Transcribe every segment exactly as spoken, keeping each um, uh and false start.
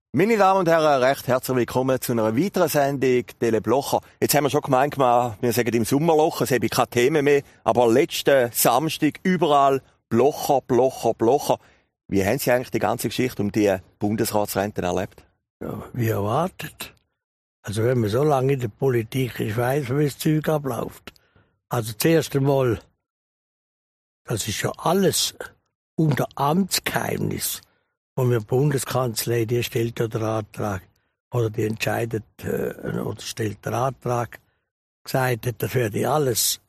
Meine Damen und Herren, recht herzlich willkommen zu einer weiteren Sendung Tele Blocher. Jetzt haben wir schon gemeint, wir sagen im Sommerloch, es habe keine Themen mehr, aber letzten Samstag überall Blocher, Blocher, Blocher. Wie haben Sie eigentlich die ganze Geschichte um die Bundesratsrenten erlebt? Ja, wie erwartet. Also wenn man so lange in der Politik ist, weiss man, wie das Zeug abläuft. Also zuerst einmal, das ist ja alles unter Amtsgeheimnis. Und die Bundeskanzlei, die stellt ja den Antrag, oder die entscheidet, äh, oder stellt den Antrag, gesagt hat, das werde alles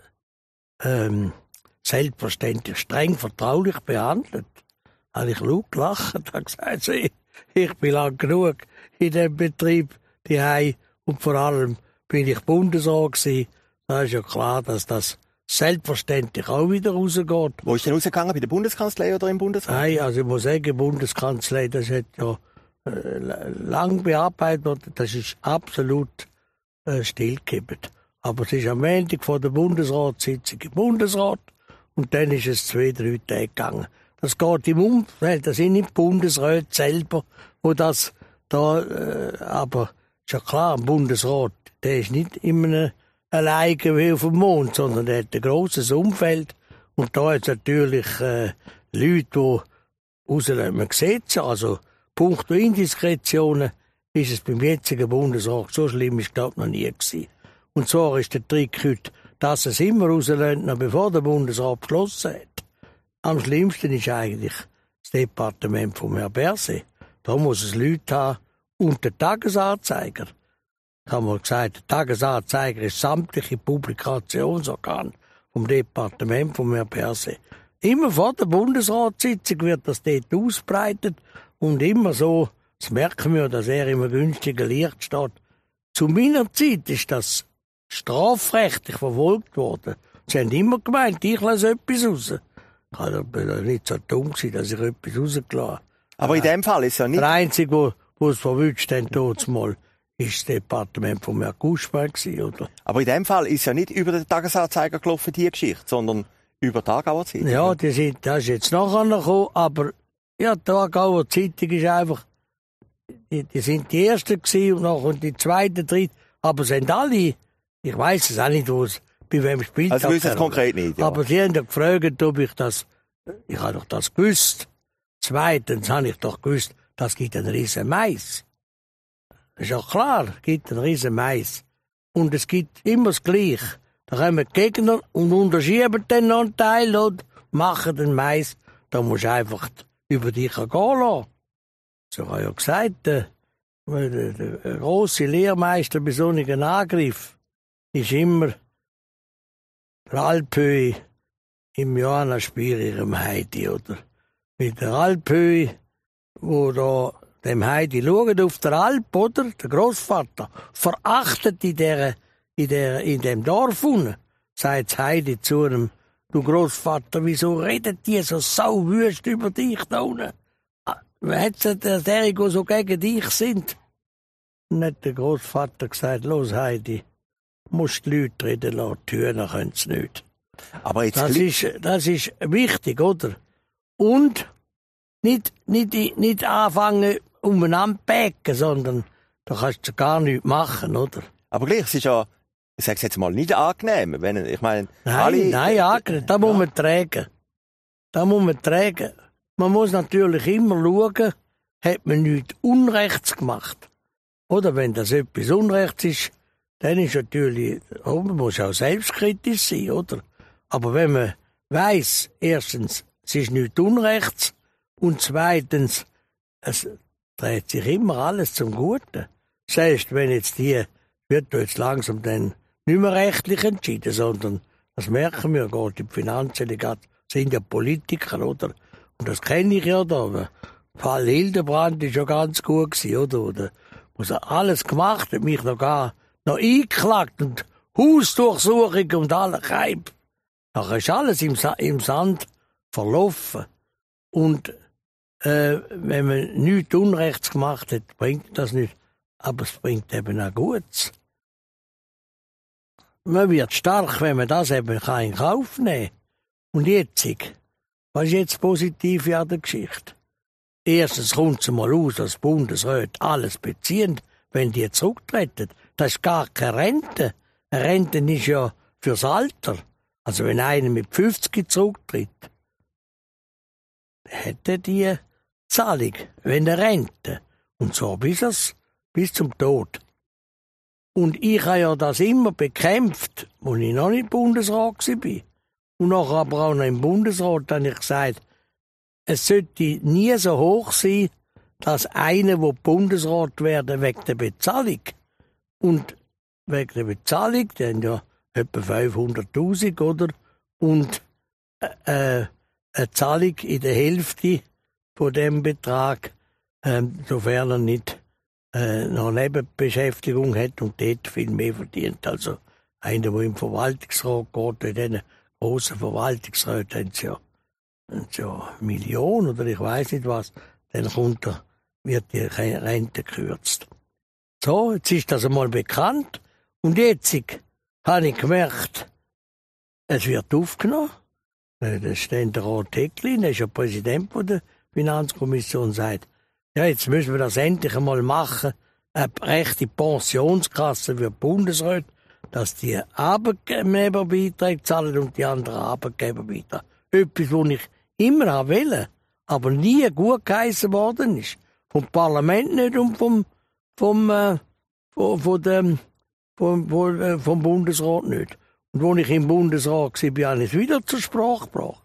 ähm, selbstverständlich streng vertraulich behandelt. Da habe ich laut gelacht und habe gesagt, ich, ich bin lang genug in diesem Betrieb, die Hei, und vor allem bin ich Bundesrat gewesen. Da ist ja klar, dass das selbstverständlich auch wieder rausgeht. Wo ist denn rausgegangen? Bei der Bundeskanzlei oder im Bundesrat? Nein, also ich muss sagen, Bundeskanzlei, das hat ja äh, lang bearbeitet worden. Das ist absolut äh, stillgekippt. Aber es ist am Montag vor der Bundesratssitzung im Bundesrat und dann ist es zwei, drei Tage gegangen. Das geht im Umfeld, das sind nicht Bundesräte selber, wo das da, äh, aber ist ja klar, ein Bundesrat, der ist nicht immer alleine wie auf dem Mond, sondern der hat ein grosses Umfeld. Und da hat es natürlich äh, Leute, die auslösen Gesetze, also punkto Indiskretionen, ist es beim jetzigen Bundesrat so schlimm, ist glaube ich noch nie gewesen. Und zwar ist der Trick heute, dass es immer rauslösen, noch bevor der Bundesrat beschlossen hat. Am schlimmsten ist eigentlich das Departement von Herrn Berset. Da muss es Leute haben und den Tagesanzeiger. Ich habe mal gesagt, der Tagesanzeiger ist sämtliche Publikationsorgan vom Departement von Herrn Berset. Immer vor der Bundesratssitzung wird das dort ausbreitet und immer so, das merken wir, dass er im günstigen Licht steht. Zu meiner Zeit ist das strafrechtlich verfolgt worden. Sie haben immer gemeint, ich lasse etwas raus. Ich war nicht so dumm, dass ich etwas rausgelassen habe. Aber in dem Fall ist es ja nicht... Der Einzige, wo, wo es verwünscht haben, dort mal, ist das Departement von Herrn Guschmann gewesen, oder? Aber in dem Fall ist ja nicht über den Tagesanzeiger gelaufen, die Geschichte, sondern über die Tagauer Zeitung. Ja, die sind, das ist jetzt nachher noch gekommen, aber ja, die Tagauer Zeitung ist einfach, die, die sind die Ersten gewesen und nachher die Zweite, Dritte, aber sind alle, ich weiss es auch nicht, wo es, bei wem spielt also das. Also es konkret nicht, ja. Aber sie haben ja gefragt, ob ich das, ich habe doch das gewusst. Zweitens habe ich doch gewusst, das gibt einen riesen Mais. Das ist ja klar, es gibt einen riesen Mais. Und es gibt immer das Gleiche. Da kommen die Gegner und unterschieben dann noch einen Teil und machen den Mais. Da musst du einfach über dich gehen lassen. So habe ich ja gesagt, der, der, der grosse Lehrmeister bei so einem Angriff ist immer der Alphöhe im Johannesspiel ihrem Heidi, oder? Mit der Alphöhe, wo da dem Heidi schaut auf der Alp, oder? Der Großvater verachtet in der, in der, in dem Dorf unten, sagt Heidi zu einem, du Großvater, wieso redet die so sauwüst über dich da unten? Hat der Derigo so gegen dich sind? Und hat der Großvater gesagt, los Heidi, musst die Leute reden lassen, die Hühner können es nicht. Aber jetzt das, ist, das ist wichtig, oder? Und nicht, nicht, nicht anfangen, umeinander zu päcken, sondern da kannst du gar nichts machen, oder? Aber gleich, es ist ja, ich sage es jetzt mal, nicht angenehm. Wenn, ich meine, nein, alle, nein, angenehm. Da muss man tragen. Da muss man tragen. Man muss natürlich immer schauen, hat man nichts Unrechts gemacht. Oder wenn das etwas Unrechts ist, dann ist natürlich, oh, man muss auch selbstkritisch sein, oder? Aber wenn man weiss, erstens, es ist nichts Unrechts und zweitens, es dreht sich immer alles zum Guten. Selbst wenn jetzt hier, wird jetzt langsam dann nicht mehr rechtlich entschieden, sondern, das merken wir, geht die Finanzen, die sind ja Politiker, oder? Und das kenne ich ja da. Der Fall Hildebrand ist ja ganz gut gewesen, oder? Oder muss er alles gemacht, hat mich noch gar noch eingeklagt und Hausdurchsuchung und alle Keim. Nachher ist alles im, Sa- im Sand verlaufen. Und äh, wenn man nichts Unrechts gemacht hat, bringt das nicht. Aber es bringt eben auch Gutes. Man wird stark, wenn man das eben in Kauf nehmen kann. Und jetzt, was ist jetzt positiv an der Geschichte? erstens kommt es mal aus, dass Bundesräte alles beziehen, wenn die zurücktreten. Das ist gar keine Rente. Eine Rente ist ja fürs Alter. Also wenn einer mit fünfzig zurücktritt, hätte die Zahlung, wenn er Rente. Und so bis es, bis zum Tod. Und ich habe ja das immer bekämpft, als ich noch nicht Bundesrat war. Und nachher aber auch noch im Bundesrat habe ich gesagt, es sollte nie so hoch sein, dass einer, der Bundesrat werden, wegen der Bezahlung. Und wegen der Bezahlung, die haben ja etwa fünfhunderttausend, oder? Und äh, eine Zahlung in der Hälfte von dem Betrag, äh, sofern er nicht äh, noch Nebenbeschäftigung hat und dort viel mehr verdient. Also einer, der im Verwaltungsrat geht, in diesen grossen Verwaltungsräten haben sie ja, haben sie ja Millionen oder ich weiß nicht was, dann kommt er, wird die Rente gekürzt. So, jetzt ist das einmal bekannt und jetzt habe ich gemerkt, es wird aufgenommen. Der Ständerat Hecklin, der ist ja Präsident der Finanzkommission, sagt, ja, jetzt müssen wir das endlich einmal machen, eine rechte Pensionskasse für die Bundesräte, dass die Arbeitgeberbeiträge zahlen und die anderen Arbeitgeberbeiträge. Etwas, was ich immer wollte, aber nie gut geheissen worden ist. Vom Parlament nicht und vom, vom, äh, von, von dem, vom, vom, äh, vom Bundesrat nicht. Und als ich im Bundesrat war, habe ich es wieder zur Sprache gebracht.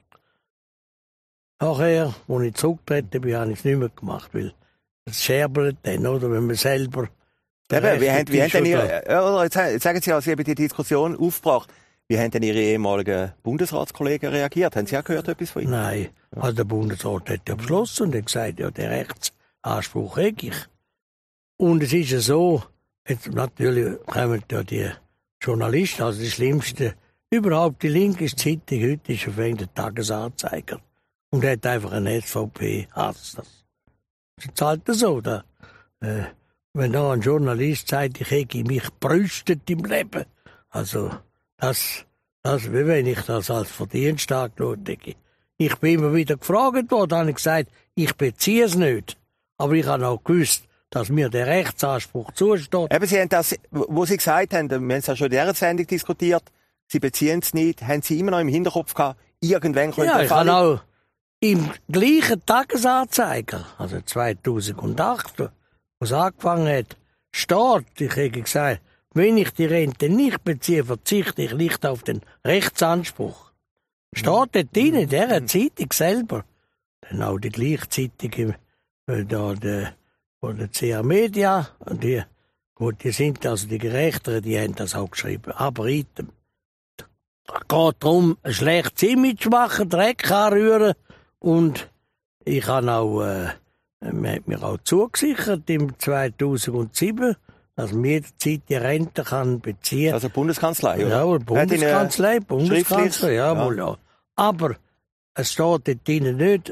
Nachher, als ich zurückgetreten bin, habe ich es nicht mehr gemacht, weil es scherbelt dann, oder, wenn man selber... Eben, wie haben, wie haben denn Ihre, oder, jetzt, jetzt sagen Sie ja, Sie haben die Diskussion aufgebracht. Wie haben denn Ihre ehemaligen Bundesratskollegen reagiert? Haben Sie auch gehört etwas von Ihnen? Nein, also der Bundesrat hat ja beschlossen und hat gesagt, ja, den Rechtsanspruch habe ich. Und es ist ja so, jetzt natürlich kommen ja die Journalisten, also die Schlimmsten, überhaupt die linke Zeitung, heute ist auf der Tagesanzeiger. Und er hat einfach einen S V P-Hass. Das ist halt so, da. Äh, wenn da ein Journalist sagt, ich hätte mich brüstet im Leben. Also, das, das, wie wenn ich das als Verdienst angeschaut hätte. Ich bin immer wieder gefragt worden, habe ich gesagt, ich beziehe es nicht. Aber ich habe auch gewusst, dass mir der Rechtsanspruch zusteht. Eben, Sie haben das, wo Sie gesagt haben, wir haben es ja schon in dieser Sendung diskutiert, Sie beziehen es nicht, haben Sie immer noch im Hinterkopf gehabt, irgendwann könnte ja, der Fall... Ja, ich habe auch im gleichen Tagesanzeiger, also zweitausendacht, wo es angefangen hat, steht, ich hätte gesagt, wenn ich die Rente nicht beziehe, verzichte ich nicht auf den Rechtsanspruch. Steht dort drin, in dieser Zeitung selber. Dann auch die gleiche Zeitung, äh, da, die, von der C R Media, und die, gut, die sind also die Gerechteren, die haben das auch geschrieben. Aber item. Es geht darum, ein schlechtes Image machen, Dreck anrühren, und ich habe auch, äh, man hat mir auch zugesichert im zweitausendsieben, dass man jederzeit die Rente kann beziehen kann. Also Bundeskanzlei, oder? Ja, Bundeskanzlei, Bundeskanzlei, ja, ja. ja. Aber es steht dort drinnen nicht,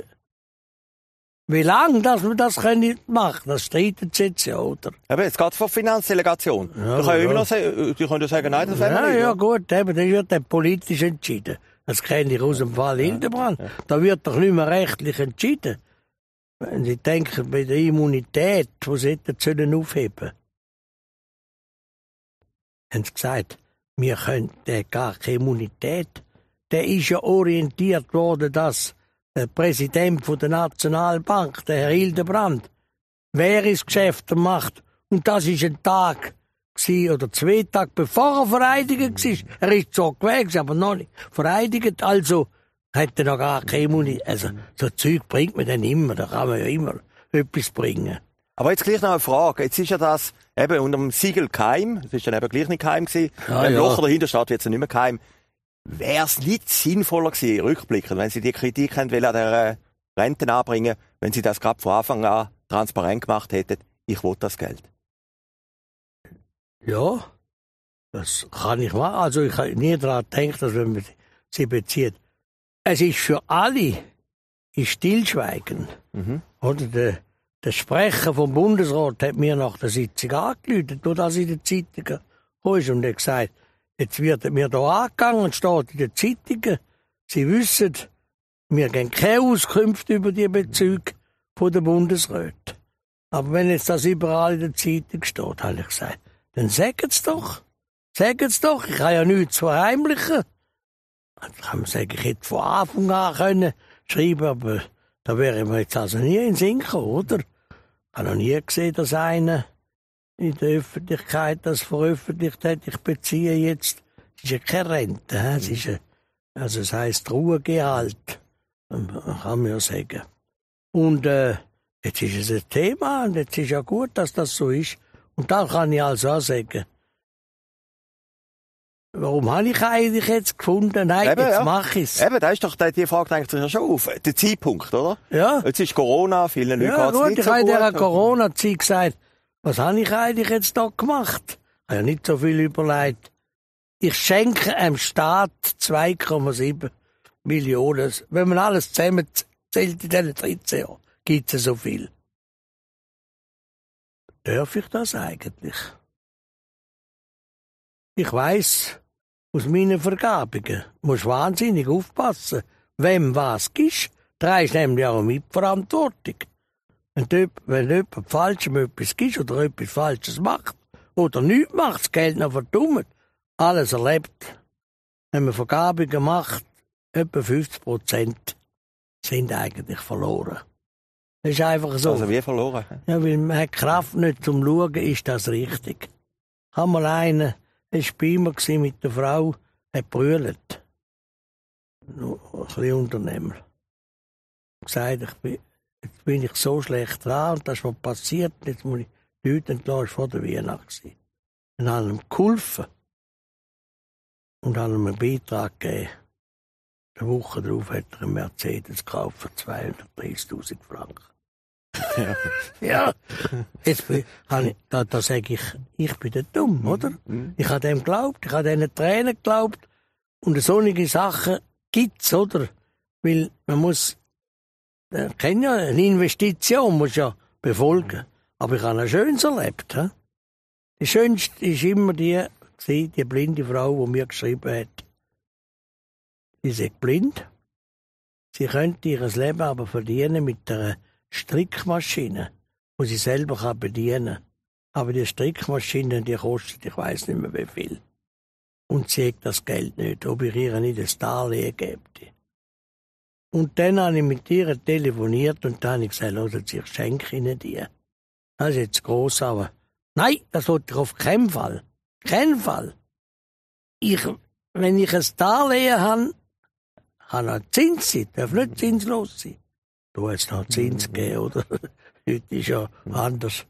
wie lange dass man das können machen, das streitet sie jetzt ja, oder? Aber jetzt geht es von Finanzdelegation. Ja, da kann ja immer ja. noch sagen, die können ja sagen, nein, das wollen wir ja, nicht. Ja, gut, eben, das wird dann politisch entschieden. Das kenne ich aus dem Fall Hildebrand. Ja, ja. Da wird doch nicht mehr rechtlich entschieden. Wenn Sie denken, bei der Immunität, wo Sie das sollen aufheben, haben Sie gesagt, wir können, der hat gar keine Immunität. Der ist ja orientiert worden, dass der Präsident von der Nationalbank, der Herr Hildebrand, wer ins Geschäft macht. Und das ist ein Tag gewesen, oder zwei Tage bevor er vereidigt war. Er ist so gewesen, aber noch nicht vereidigt. Also hat er noch gar keine Immunität. Also so Zeug bringt man dann immer. Da kann man ja immer etwas bringen. Aber jetzt gleich noch eine Frage. Jetzt ist ja das eben unter dem Siegel geheim. Das ist dann eben gleich nicht geheim gewesen. Ja, Wenn ja. Locher dahinter steht, wird es nicht mehr geheim. Wäre es nicht sinnvoller gewesen, rückblickend, wenn Sie die Kritik haben, will an der Rente anbringen, wenn Sie das gerade von Anfang an transparent gemacht hätten, ich will das Geld? Ja, das kann ich machen. Also ich habe nie daran gedacht, dass wenn man sie bezieht. Es ist für alle ist Stillschweigen. Mhm. Oder der, der Sprecher vom Bundesrat hat mir nach der Sitzung angerufen, nur dass in den Zeitungen ist und hat gesagt, jetzt wird mir da angegangen, steht in den Zeitungen, Sie wissen, wir geben keine Auskünfte über die Bezüge von der Bundesräte. Aber wenn jetzt das überall in der Zeitung steht, habe ich gesagt, dann sagen es doch. Sagen es doch, ich habe ja nichts zu verheimlichen. Dann kann man sagen, ich hätte von Anfang an können schreiben, aber da wäre mir jetzt also nie in den Sinn gekommen, oder? Ich habe noch nie gesehen, dass einer in der Öffentlichkeit das veröffentlicht hat. Ich beziehe jetzt, es ist ja keine Rente, he? Es ist ein, also es heisst Ruhegehalt, kann man ja sagen. Und äh, jetzt ist es ein Thema und jetzt ist ja gut, dass das so ist. Und da kann ich also auch sagen, warum habe ich eigentlich jetzt gefunden, nein, eben, jetzt ja. mache ich es. Eben, da ist doch, die Frage drängt sich ja schon auf. Der Zeitpunkt, oder? Ja. Jetzt ist Corona, vielen Leuten ja, geht es gut, nicht ich so habe in gut. dieser Corona-Zeit gesagt, was habe ich eigentlich jetzt da gemacht? Ich habe ja nicht so viel überlegt. Ich schenke dem Staat zwei Komma sieben Millionen. Wenn man alles zusammenzählt in diesen dreizehn Jahren, gibt es so viel. Darf ich das eigentlich? Ich weiss, aus meinen Vergabungen musst wahnsinnig aufpassen, wem was gibst. Trägst nämlich auch Mitverantwortung. Wenn du, wenn jemand Falschem etwas gibst oder etwas Falsches macht oder nichts macht, das Geld noch verdummt, alles erlebt. Wenn man Vergabungen macht, etwa fünfzig Prozent sind eigentlich verloren. Das ist einfach so. Also wie verloren? Ja, weil man hat Kraft nicht zum Schauen, ist das richtig. Ich habe mal einen, er war bei mir mit der Frau, hat brüllt. Ein bisschen Unternehmer. Gesagt, ich bin, jetzt bin ich so schlecht dran und das ist mir passiert, jetzt muss ich Leute entlassen, vor der Weihnacht. Dann haben ihm geholfen und haben ihm einen Beitrag gegeben. Eine Woche darauf hat er einen Mercedes gekauft für zweihundertdreißigtausend Franken. Ja. ja. Jetzt bin, ich, da, da sage ich, ich bin der Dumm, oder? Mhm. Ich habe dem geglaubt, ich habe diesen Tränen geglaubt. Und solche Sachen gibt's, oder? Weil man muss, äh, kennt ja, eine Investition muss ja befolgen. Aber ich habe ein Schönes erlebt. He? Die schönste ist immer die, die blinde Frau, die mir geschrieben hat. Sie ist blind. Sie könnte ihr Leben aber verdienen mit einer Strickmaschine, die sie selber kann bedienen kann. Aber die Strickmaschine, die kostet, ich weiss nicht mehr wie viel. Und sie hat das Geld nicht, ob ich ihr nicht ein Darlehen gebe. Und dann habe ich mit ihr telefoniert und dann habe ich gesagt, hören Sie, ich schenke Ihnen die. Das ist jetzt gross, aber nein, das wollte ich auf keinen Fall. Keinen Fall. Ich, wenn ich ein Darlehen habe, kann er Zins sein, darf nicht zinslos sein. Du hast noch Zins gegeben, oder? Heute ist ja anders.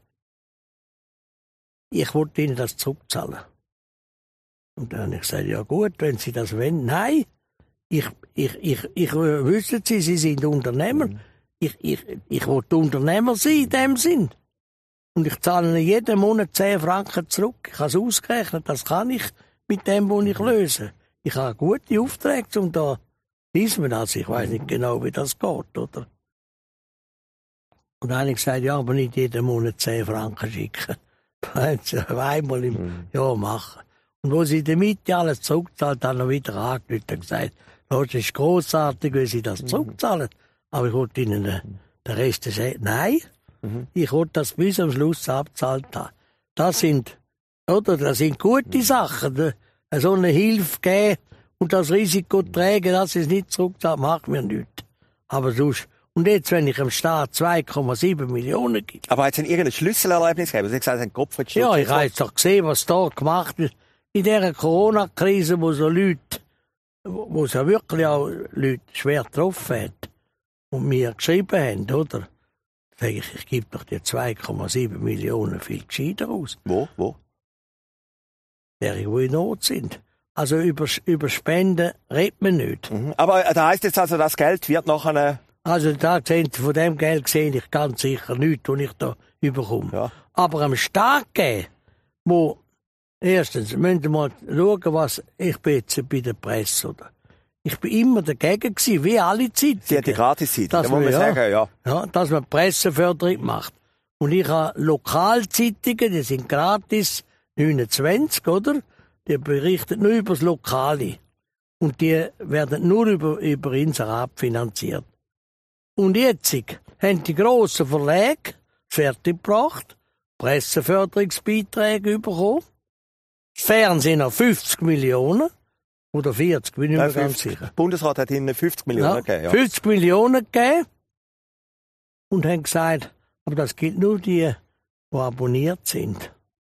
Ich wollte Ihnen das zurückzahlen. Und dann habe ich gesagt, ja gut, wenn Sie das wollen. Nein, ich, ich, ich, ich, wissen Sie, Sie sind Unternehmer. Ich, ich, ich wollte Unternehmer sein in dem Sinn. Und ich zahle Ihnen jeden Monat zehn Franken zurück. Ich habe es ausgerechnet, das kann ich mit dem, was ich löse. Ich habe gute Aufträge, um da liest man das. Ich weiß nicht genau, wie das geht, oder? Und dann habe ich gesagt, ja, aber nicht jeden Monat zehn Franken schicken. Einmal im mhm. Jahr machen. Und wo sie in der Mitte alles zurückzahlt, haben wir wieder angerufen und gesagt, das ist grossartig, wenn sie das zurückzahlen. Aber ich wollte ihnen den, den Rest sagen, nein, mhm. ich wollte das bis am Schluss abzahlt haben. Das sind, oder, das sind gute Sachen. So eine Hilfe geben und das Risiko tragen, dass es nicht zurückzahlt, macht mir nichts. Aber sonst, und jetzt, wenn ich dem Staat zwei Komma sieben Millionen gebe. Aber hat es denn irgendein Schlüsselerlebnis gegeben? Sie haben gesagt, ein Kopf hat Ja, ich habe jetzt doch gesehen, was da gemacht wird. In dieser Corona-Krise, wo so Leute, wo es ja wirklich auch Leute schwer getroffen hat und mir geschrieben haben, oder? Sag ich, ich gebe doch die zwei Komma sieben Millionen viel gescheiter aus. Wo? Wo? Die, die in Not sind. Also über, über Spenden redet man nicht. Mhm. Aber da heisst jetzt also, das Geld wird noch eine... Also da sehen Sie, von dem Geld sehe ich ganz sicher nichts, was ich da überkomme. Ja. Aber am Staat geben, wo erstens müssen Sie mal schauen, was ich bin jetzt bei der Presse, oder? Ich bin immer dagegen gewesen, wie alle Zeitungen. Sie hat die Gratis-Zeitung, da muss man ja, sagen, ja. ja. Dass man Presseförderung macht. Und ich habe Lokalzeitungen, die sind gratis, neunundzwanzig, oder? Die berichten nur über das Lokale. Und die werden nur über, über Inserat finanziert. Und jetzt hat haben die grossen Verlage fertiggebracht, Presseförderungsbeiträge bekommen, das Fernsehen noch fünfzig Millionen oder vierzig, bin ich mir ganz sicher. Der Bundesrat hat ihnen fünfzig Millionen ja, gegeben. Ja. fünfzig Millionen gegeben und haben gesagt, aber das gilt nur die, die abonniert sind.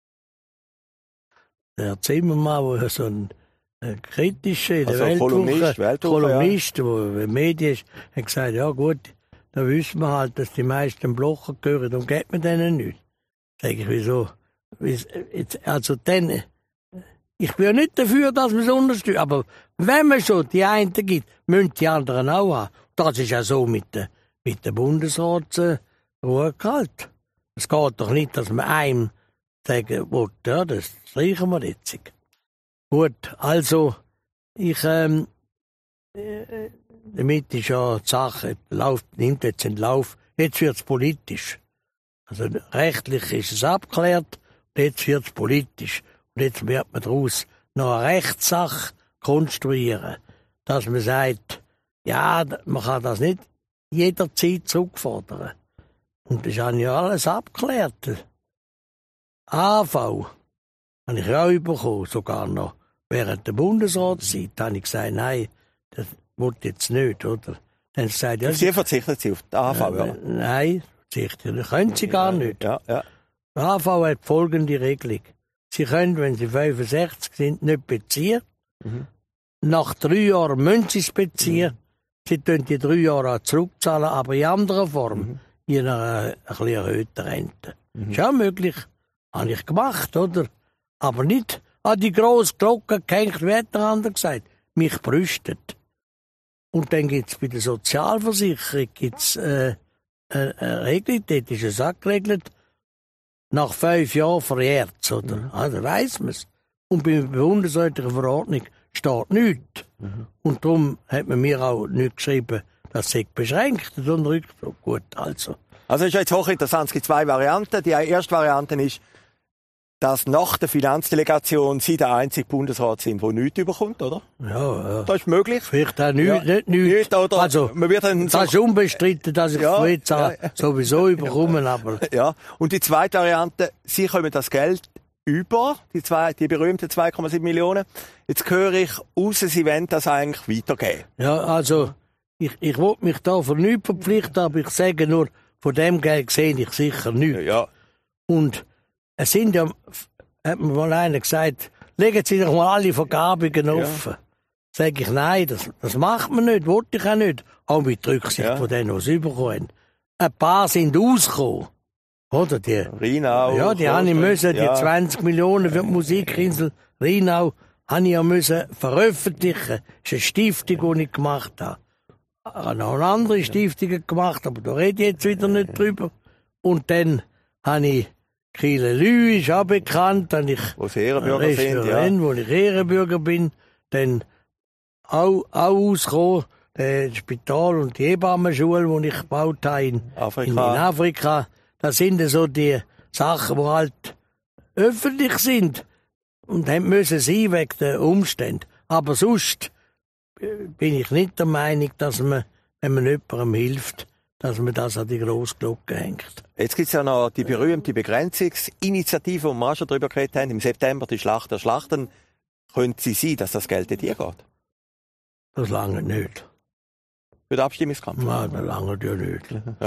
Der Zimmermann, der so ein, ein kritischer in der Also Weltwoche, Kolumnist, Weltwoche, Kolumnist, ja. der in Medien ist, hat gesagt, ja gut, da wissen wir halt, dass die meisten Blocher gehören, darum geht man denen nicht. Sag ich, wieso? Also dann, ich bin ja nicht dafür, dass man es unterstützt, aber wenn man schon die einen gibt, müssen die anderen auch haben. Das ist ja so mit der, mit der Bundesrat Ruhe gehalten. Es geht doch nicht, dass man einem sagen will, ja, das streichen wir jetzt. Gut, also, ich, ähm, äh, damit ist ja die Sache, läuft, nimmt jetzt den Lauf, jetzt wird es politisch. Also rechtlich ist es abgeklärt, und jetzt wird es politisch. Und jetzt wird man daraus noch eine Rechtssache konstruieren, dass man sagt, ja, man kann das nicht jederzeit zurückfordern. Und das habe ich ja alles abgeklärt. A V habe ich auch bekommen, sogar noch während der Bundesratszeit. Da habe ich gesagt, nein, das will jetzt nicht, oder? Dann gesagt, ja, Sie verzichten Sie auf die A V, äh, ja? Nein, verzichten. Das können Sie gar nicht. Ja, ja. Die A V hat folgende Regelung. Sie können, wenn Sie fünfundsechzig sind, nicht beziehen. Mhm. Nach drei Jahren müssen Sie es beziehen. Mhm. Sie können die drei Jahre auch zurückzahlen, aber in anderer Form. Mhm. In einer ein bisschen erhöhten Rente. Mhm. Ist auch möglich. Habe ich gemacht, oder? Aber nicht an die grosse Glocke gehängt, wie hat der andere gesagt. Mich brüstet. Und dann gibt's bei der Sozialversicherung gibt's, äh, eine, eine Regelung, dort ist es auch geregelt, nach fünf Jahren verjährt's, oder? Mhm. Also weiss man's. Und bei der bundesrätlichen Verordnung steht nichts. Mhm. Und darum hat man mir auch nicht geschrieben, das sei beschränkt und Rückdruck. Gut, also. Also ist ja jetzt hochinteressant. Es gibt zwei Varianten. Die erste Variante ist, dass nach der Finanzdelegation Sie der einzige Bundesrat sind, der nichts überkommt, oder? Ja, ja. Das ist möglich. Vielleicht auch nicht, ja. nicht nichts. Nicht, oder Also, man wird dann so das ist unbestritten, dass ich ja, von jetzt an ja. sowieso überkomme, aber... Ja. Und die zweite Variante, Sie kommen das Geld über, die, zwei, die berühmten zwei Komma sieben Millionen. Jetzt höre ich raus, Sie wollen das eigentlich weitergeben. Ja, also, ich, ich will mich da für nichts verpflichten, aber ich sage nur, von dem Geld sehe ich sicher nichts. Ja. Und es sind ja, hat mir mal einer gesagt, legen Sie doch mal alle Vergabungen offen. Ja. Sag ich, nein, das, das macht man nicht, wollte ich auch nicht. Auch mit Rücksicht ja. von denen, die es überkommen. Ein paar sind rausgekommen. Oder die? Rheinau. Ja, die habe ich müssen, ja. die zwanzig Millionen für die Musikinsel Rheinau, habe ich ja müssen veröffentlichen. Das ist eine Stiftung, die ich gemacht habe. Ich habe noch eine andere Stiftung gemacht, aber da rede ich jetzt wieder nicht drüber. Und dann habe ich Kiel-Lü, ist auch bekannt, dann ich wo Sie Ehrenbürger sind, ja. wo ich Ehrenbürger bin, dann auch, auch ausgekommen, das Spital und die Hebammenschule, die ich gebaut habe in Afrika. In, in Afrika. Das sind so die Sachen, die halt öffentlich sind und haben müssen sein wegen der Umstände. Aber sonst bin ich nicht der Meinung, dass man, wenn man jemandem hilft, dass man das an die grosse Glocke hängt. Jetzt gibt es ja noch die berühmte Begrenzungsinitiative, wo wir auch schon darüber geredet haben, im September die Schlacht der Schlachten. Könnte sie sein, dass das Geld dir geht? Das lange nicht. Für den Abstimmungskampf? Nein, das lange ja nicht.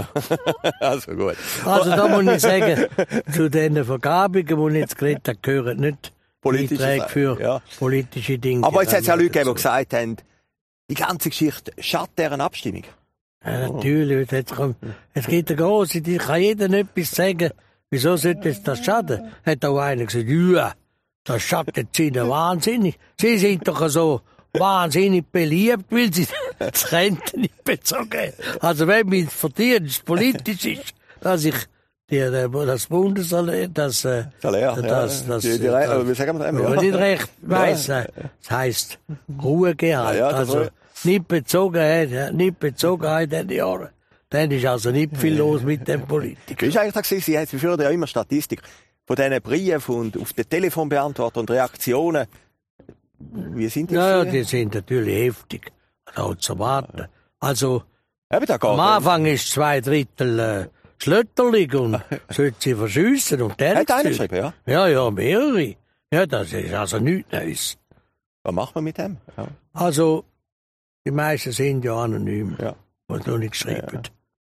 Also gut. Also da muss ich sagen, zu den Vergabungen, die ich jetzt geredet habe, gehören nicht Beiträge für ja. politische Dinge. Aber jetzt hat es ja Leute gegeben, die gesagt haben, die ganze Geschichte schadet deren Abstimmung. Ja, natürlich. Jetzt, kommt, jetzt gibt eine grosse, die kann jeder etwas sagen. Wieso sollte es das schaden? Hat auch einer gesagt, ja, das schadet ihnen wahnsinnig. Sie sind doch so wahnsinnig beliebt, weil sie das Rente nicht bezogen haben. Also wenn mein Verdienst politisch ist, dass ich die, das Bundesallee, das, das, Salär, das, ja, das, die, die, das, das, wie sagen wir das? Ja, nicht recht weiss. Ja. Das heisst Ruhegehalt. Ja, ja, also nicht Bezogenheit, nicht Bezogenheit in den Jahren. Dann ist also nicht viel los mit dem Politiker. Wie ist eigentlich das gewesen? Sie führen ja immer Statistik von diesen Briefen und auf den Telefonbeantworter und Reaktionen. Wie sind die? Ja, ja, die sind natürlich heftig. Also zu warten. Also, Eben, da geht Am Anfang ist zwei Drittel äh, schlötterlich und sollte sie verschiessen. Und der hat einer geschrieben, ja? Ja, ja, mehrere. Ja, das ist also nichts Neues. Was macht man mit dem? Ja. Also, die meisten sind ja anonym, Ja. was noch nicht geschrieben. Ja.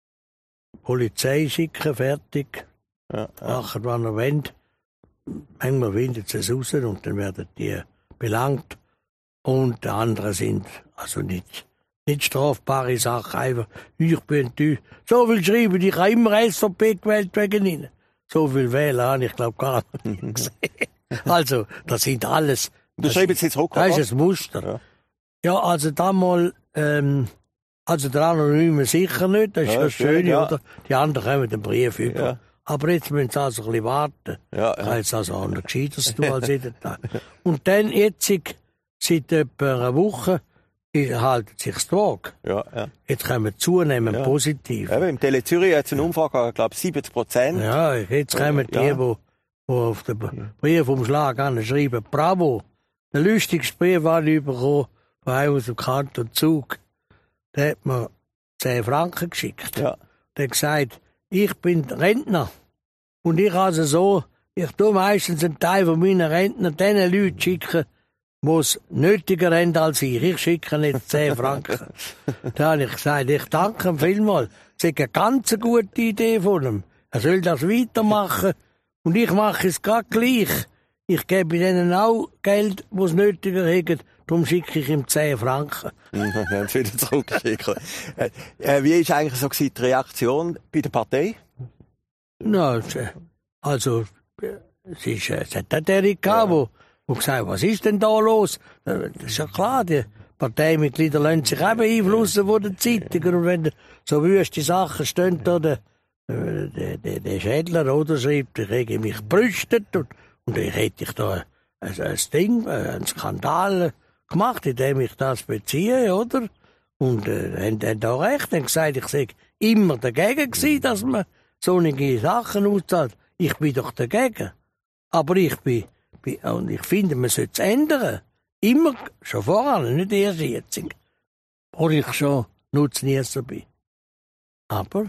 Polizei schicken, fertig. Ja, ja. Machen, was er will. Manchmal windet sie es raus und dann werden die belangt. Und die anderen sind also nicht, nicht strafbare Sachen. Einfach, ich bin du. So viel schreiben, ich habe immer S V P gewählt wegen ihnen. So viel wählen habe ich, glaube gar nicht gesehen. Also, das sind alles. Du schreibst jetzt zurück, Das ist ein Muster. Ja. Ja, also damals, ähm, also der Anonyme sicher nicht, das ist Ja, das schön, Schöne, ja. oder? Die anderen kommen den Brief über. Ja. Aber jetzt müssen sie also ein bisschen warten. Ja, ja. Ich habe jetzt also anders Gescheiteres tun als jeden Tag. Und dann jetzt, seit etwa einer Woche, halten sich die Waage. Ja, ja. Jetzt kommen zunehmend Ja. positiv. Eben, im Tele Zürich hat es eine Umfrage, ich glaube siebzig Prozent. Ja, jetzt kommen die, Ja. die, die auf den Briefumschlag schreiben, bravo. Der lustigste Brief habe ich bekommen von einem aus dem Kanton Zug. Der hat mir zehn Franken geschickt. Ja. Der hat gesagt, ich bin Rentner. Und ich also so, ich tue meistens einen Teil von meinen Rentner den Leuten schicken, die es nötiger haben als ich. Ich schicke jetzt zehn Franken. Da habe ich gesagt, ich danke ihm vielmals. Das ist eine ganz gute Idee von ihm. Er soll das weitermachen. Und ich mache es gerade gleich. Ich gebe ihnen auch Geld, das sie nötiger haben. Darum schicke ich ihm zehn Franken. Wir haben es wieder zurückgeschickt. äh, äh, wie war eigentlich so gewesen, die Reaktion bei der Partei? Na, es, äh, also, äh, es, ist, äh, es hat auch der gehabt, wo, wo gesagt, was ist denn da los? Äh, Das ist ja klar, die Parteimitglieder lassen sich auch beeinflussen von den Zeitungen. Und wenn so wüste Sachen stehen, da der, äh, der, der, der Schädler oder schreibt, ich hätte mich brüstet und, und ich hätte ich da ein, ein Ding, einen Skandal gemacht, indem ich das beziehe, oder? Und äh, haben dann da recht, haben gesagt, ich sei immer dagegen gewesen, dass man solche Sachen auszahlt. Ich bin doch dagegen. Aber ich bin, bin und ich finde, man sollte es ändern. Immer, schon voran, nicht erst jetzt. Wo ich schon Nutznießer bin. Aber,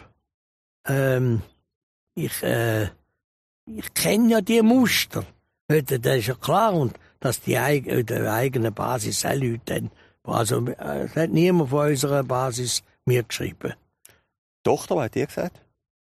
ähm, ich, äh, ich kenne ja die Muster. Das ist ja klar. Und dass die eig- der eigenen Basis auch Leute haben. Also, äh, es hat niemand von unserer Basis mir geschrieben. Die Tochter, was hat die gesagt?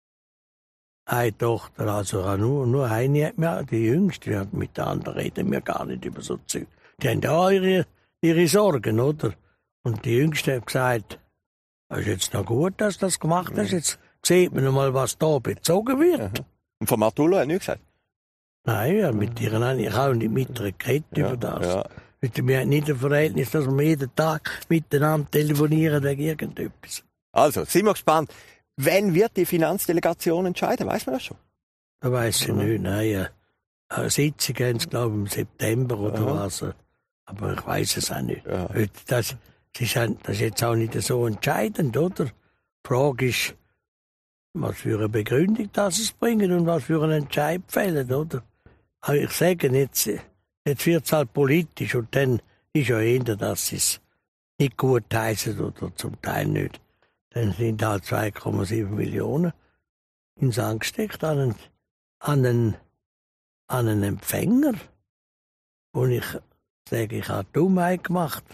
Eine Tochter, also nur, nur eine hat mir, die Jüngste, die hat mit der anderen reden wir gar nicht über so Zeug. Die haben auch ihre, ihre Sorgen, oder? Und die Jüngste hat gesagt, es ist jetzt noch gut, dass du das gemacht hast, jetzt sieht man mal, was da bezogen wird. Und von Martullo hat nichts gesagt? Nein, ja, mit ihr, nein, ich habe nicht mit ihr geredet Ja, über das. ja. Wir haben nicht ein Verhältnis, dass wir jeden Tag miteinander telefonieren wegen irgendetwas. Also, sind wir gespannt. Wann wird die Finanzdelegation entscheiden? Weiss man das schon? Da weiss ich nicht, nein. ja. Eine Sitzung haben sie, glaube ich, im September oder Aha. was. Aber ich weiss es auch nicht. Ja. Heute, Das, das, ist, ein- das ist jetzt auch nicht so entscheidend, oder? Die Frage ist, was für eine Begründung das es bringen und was für einen Entscheid fällen, oder? Aber ich sage, jetzt, jetzt wird es halt politisch und dann ist ja eher, dass sie es nicht gut heißen oder zum Teil nicht. Dann sind halt zwei Komma sieben Millionen ins angesteckt an einen, an einen, an einen Empfänger. Und ich sage, ich habe Dummheit gemacht.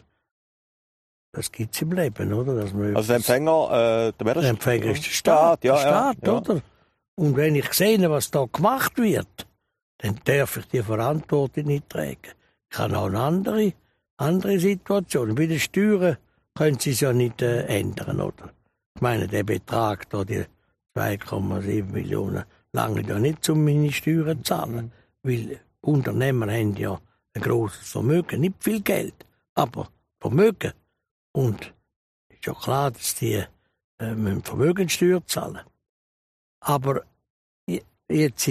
Das gibt es im Leben, oder? Dass man Also der Empfänger, äh, der, der Empfänger ist der Staat, ja, der Staat, ja, ja. oder? Und wenn ich sehe, was da gemacht wird, dann darf ich die Verantwortung nicht tragen. Ich habe auch eine andere, andere Situation. Bei den Steuern können sie es ja nicht äh, ändern, oder? Ich meine, der Betrag, da, die zwei Komma sieben Millionen, lange ja nicht, um meine Steuern zu zahlen. Weil Unternehmer haben ja ein grosses Vermögen, nicht viel Geld, aber Vermögen. Und es ist ja klar, dass die äh, müssen Vermögenssteuer zahlen. Aber je- jetzt,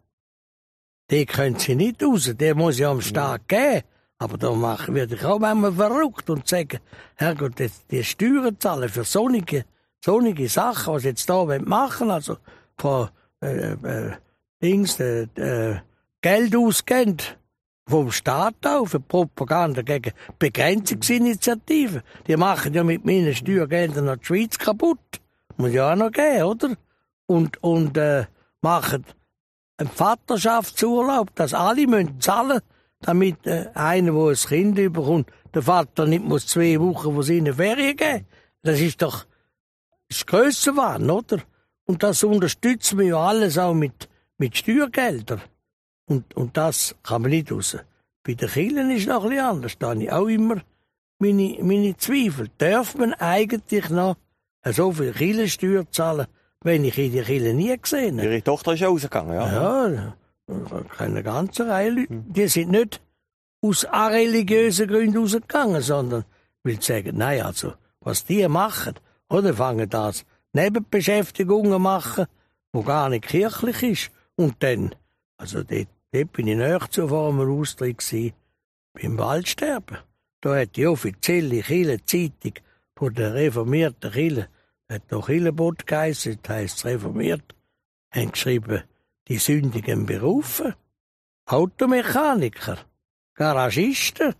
die können sie nicht raus, der muss ja am Staat geben. Aber da machen werde ich auch manchmal verrückt und sagen, Herrgott, die, die Steuern zahlen für solche, solche Sachen, was sie jetzt da machen, also von äh, äh, Dings, äh, äh, Geld ausgeben vom Staat auch für Propaganda gegen Begrenzungsinitiativen. Die machen ja mit meinen Steuergeldern noch die Schweiz kaputt. Muss ja auch noch geben, oder? Und, und äh, machen einen Vaterschaftsurlaub, dass alle müssen zahlen, damit äh, einer, der ein Kind bekommt, der Vater nicht muss zwei Wochen von seinen Ferien geben. Das ist doch das Grössenwahn, oder? Und das unterstützen wir ja alles auch mit, mit Steuergeldern. Und, und das kann man nicht raus. Bei den Kirchen ist es noch ein bisschen anders. Da habe ich auch immer meine, meine Zweifel. Darf man eigentlich noch so viel Kirchensteuer zahlen, wenn ich in die Kirche nie gesehen habe? Ihre Tochter ist ja rausgegangen, ja? Ja, eine ganze Reihe Leute. Die sind nicht aus religiösen Gründen rausgegangen, sondern will sagen, nein, also, was die machen, oder fangen das Nebenbeschäftigungen machen, wo gar nicht kirchlich ist. Und dann, also dort, dort bin ich näher zu vor einem Austritt gewesen, beim Waldsterben. Da hat die offizielle Kirchenzeitung von der reformierten Kirche, hat doch Kirchenbot geheissen, das heisst reformiert, haben geschrieben, die sündigen Berufe, Automechaniker, Garagisten,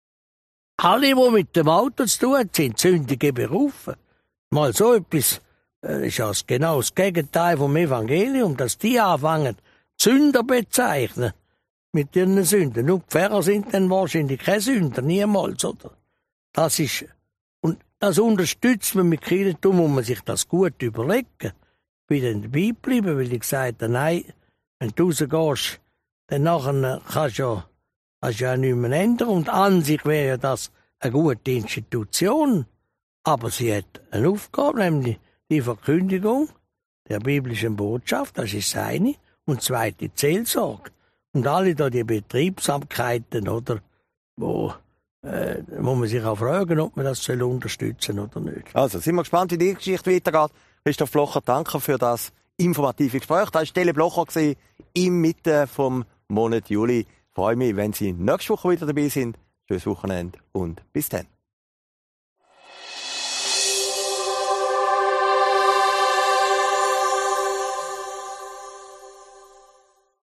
alle, die mit dem Auto zu tun haben, sind sündige Berufe. Mal so etwas, das ist ja genau das Gegenteil vom Evangelium, dass die anfangen, Sünder bezeichnen mit ihren Sünden. Nur die Pfarrer sind dann wahrscheinlich keine Sünder, niemals, oder? Das ist, und das unterstützt man mit Kirchentum, muss man sich das gut überlegen. Ich bin dann dabei geblieben, weil ich gesagt habe, nein, wenn du rausgehst, dann nachher kannst du ja, kannst du ja nichts mehr ändern. Und an sich wäre ja das eine gute Institution. Aber sie hat eine Aufgabe, nämlich die Verkündigung der biblischen Botschaft, das ist seine, und zweite Seelsorge. Und alle da die Betriebsamkeiten, oder, wo, äh, wo man sich auch fragen, ob man das soll unterstützen oder nicht. Also, sind wir gespannt, wie die Geschichte weitergeht. Christoph Blocher, danke für das informative Gespräch. Das war Stelle Blocher im Mitte vom Monat Juli. Ich freue mich, wenn Sie nächste Woche wieder dabei sind. Schönes Wochenende und bis dann.